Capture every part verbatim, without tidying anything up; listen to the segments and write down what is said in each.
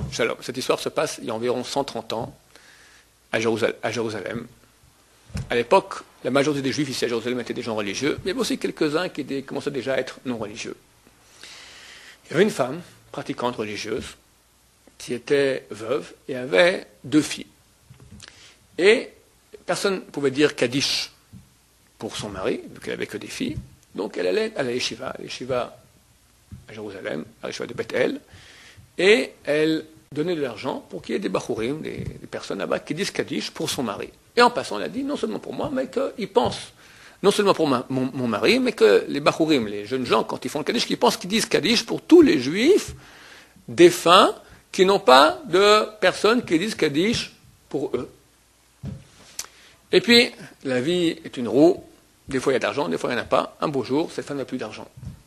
Shalom. Cette histoire se passe il y a environ cent trente ans à Jérusalem. À l'époque, la majorité des Juifs ici à Jérusalem étaient des gens religieux, mais il y avait aussi quelques-uns qui étaient, commençaient déjà à être non religieux. Il y avait une femme, pratiquante religieuse, qui était veuve et avait deux filles. Et personne ne pouvait dire Kaddish pour son mari, vu qu'elle n'avait que des filles. Donc elle allait à la yeshiva, à la yeshiva à Jérusalem, à la yeshiva de Bethel, et elle donnait de l'argent pour qu'il y ait des bachourim, des, des personnes là-bas qui disent Kaddish pour son mari. Et en passant, elle a dit, non seulement pour moi, mais qu'ils pensent, non seulement pour ma, mon, mon mari, mais que les bachourim, les jeunes gens, quand ils font le Kaddish, qu'ils pensent qu'ils disent Kaddish pour tous les juifs défunts qui n'ont pas de personnes qui disent Kaddish pour eux. Et puis, la vie est une roue, des fois il y a de l'argent, des fois il n'y en a pas. Un beau jour, cette femme n'a plus d'argent.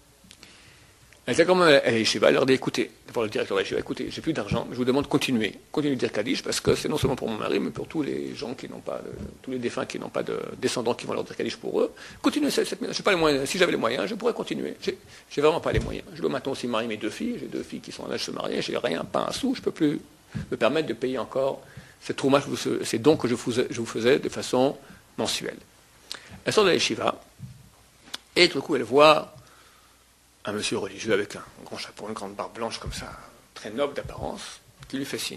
Elle était quand même à la yeshiva, elle leur dit, écoutez, d'abord le directeur de la yeshiva, écoutez, j'ai plus d'argent, mais je vous demande de continuer, continuez de dire Kaddish, parce que c'est non seulement pour mon mari, mais pour tous les gens qui n'ont pas, de, tous les défunts qui n'ont pas de descendants qui vont leur dire Kaddish pour eux. Continuez cette, cette je sais pas les moyens, si j'avais les moyens, je pourrais continuer. J'ai, j'ai vraiment pas les moyens. Je dois maintenant aussi marier mes deux filles, j'ai deux filles qui sont en âge de se marier, j'ai rien, pas un sou, je peux plus me permettre de payer encore cette trouma, ces dons que je vous, je vous faisais de façon mensuelle. Elle sort de la yeshiva, et tout d'un coup elle voit un monsieur religieux avec un grand chapeau, une grande barbe blanche comme ça, très noble d'apparence, qui lui fait signe.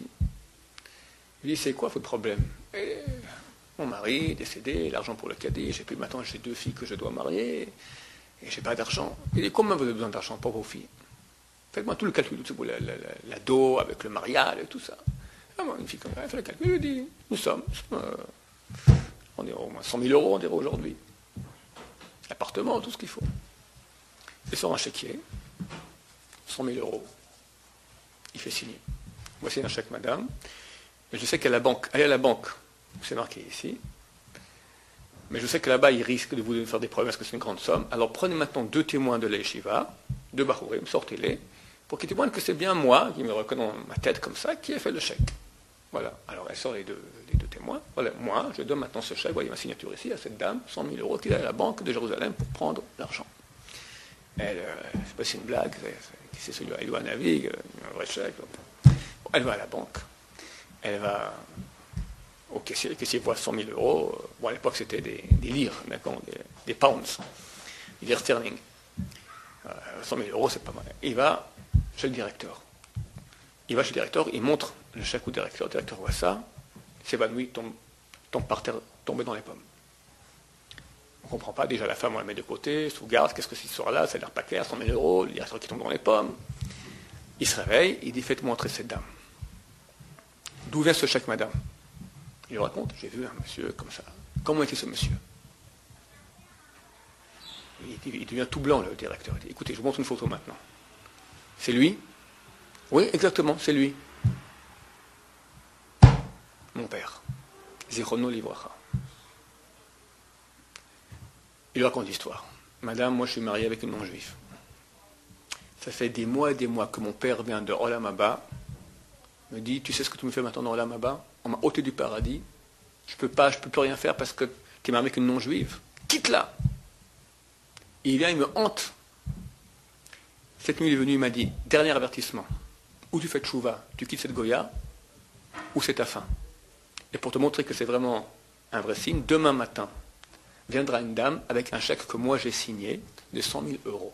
Il dit, c'est quoi votre problème? Et mon mari est décédé, l'argent pour le Kaddish, et puis maintenant j'ai deux filles que je dois marier, et j'ai pas d'argent. Il dit, combien vous avez besoin d'argent pour vos filles? Faites-moi tout le calcul, tout la, la, la, la dos, avec le mariage et tout ça. Alors, une fille comme ça, elle fait le calcul, elle dit, nous sommes, euh, on est au moins cent mille euros, on dirait aujourd'hui. L'appartement, tout ce qu'il faut. Il sort un chéquier, cent mille euros. Il fait signer. Voici un chèque, madame. Mais je sais qu'à la banque, allez à la banque, c'est marqué ici. Mais je sais que là-bas, il risque de vous faire des problèmes parce que c'est une grande somme. Alors prenez maintenant deux témoins de la yeshiva, deux bachourim, sortez-les, pour qu'ils témoignent que c'est bien moi, qui me reconnais dans ma tête comme ça, qui ai fait le chèque. Voilà. Alors elle sort les deux, les deux témoins. Voilà, moi, je donne maintenant ce chèque, voyez ma signature ici, à cette dame, cent mille euros, qui est à la banque de Jérusalem pour prendre l'argent. Elle, euh, je ne sais pas si c'est une blague, c'est celui-là, elle doit naviguer, un vrai chèque. Bon, elle va à la banque, elle va au caissier, le caissier voit cent mille euros, bon à l'époque c'était des, des lires, d'accord, des, des pounds, des lires sterling. Euh, cent mille euros c'est pas mal. Il va chez le directeur. Il va chez le directeur, il montre le chèque au directeur, le directeur voit ça, s'évanouit, tombe, tombe par terre, tombe dans les pommes. On ne comprend pas, déjà la femme on la met de côté, sous garde, qu'est-ce que cette histoire-là, ça a l'air pas clair, cent mille euros, le directeur qui tombe dans les pommes. Il se réveille, il dit, faites-moi entrer cette dame. D'où vient ce chèque, madame? Il lui raconte, j'ai vu un monsieur comme ça. Comment était ce monsieur? il, il devient tout blanc, le directeur. Il dit, écoutez, je vous montre une photo maintenant. C'est lui? Oui, exactement, c'est lui. Mon père. Zichrono livracha. Il lui raconte l'histoire. Madame, moi je suis marié avec une non-juive. Ça fait des mois et des mois que mon père vient de Olam Haba, me dit, tu sais ce que tu me fais maintenant dans Olam Haba? On m'a ôté du paradis. Je ne peux pas, je ne peux plus rien faire parce que tu es marié avec une non-juive. Quitte-la. Il vient, il me hante. Cette nuit, il est venu, il m'a dit, dernier avertissement. Ou tu fais tchouva, tu quittes cette Goya, ou c'est ta fin. Et pour te montrer que c'est vraiment un vrai signe, demain matin, viendra une dame avec un chèque que moi j'ai signé de cent mille euros.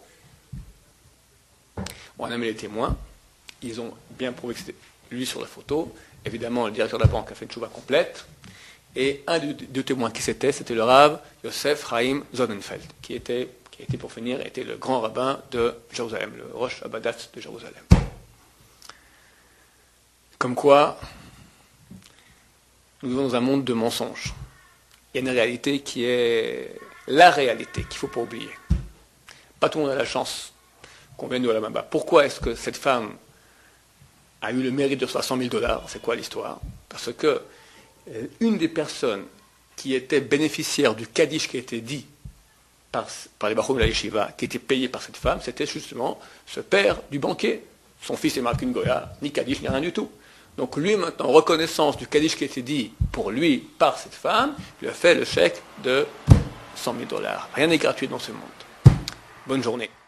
On a mis les témoins, ils ont bien prouvé que c'était lui sur la photo. Évidemment, le directeur de la banque a fait une tchouva complète. Et un des deux témoins qui c'était, c'était le Rav Yosef Chaim Sonnenfeld, qui était, qui était pour finir, était le grand rabbin de Jérusalem, le Rosh Habadat de Jérusalem. Comme quoi, nous vivons dans un monde de mensonges. Il y a une réalité qui est la réalité, qu'il ne faut pas oublier. Pas tout le monde a la chance qu'on vienne de Olam Haba. Pourquoi est-ce que cette femme a eu le mérite de recevoir cent mille dollars? C'est quoi l'histoire? Parce que euh, une des personnes qui était bénéficiaire du Kaddish qui a été dit par, par les Bachoum de la Yeshiva, qui était payé par cette femme, c'était justement ce père du banquier. Son fils est marqué une Goya, ni Kaddish, ni rien du tout. Donc lui, maintenant, en reconnaissance du Kaddish qui a été dit pour lui par cette femme, lui a fait le chèque de cent mille dollars. Rien n'est gratuit dans ce monde. Bonne journée.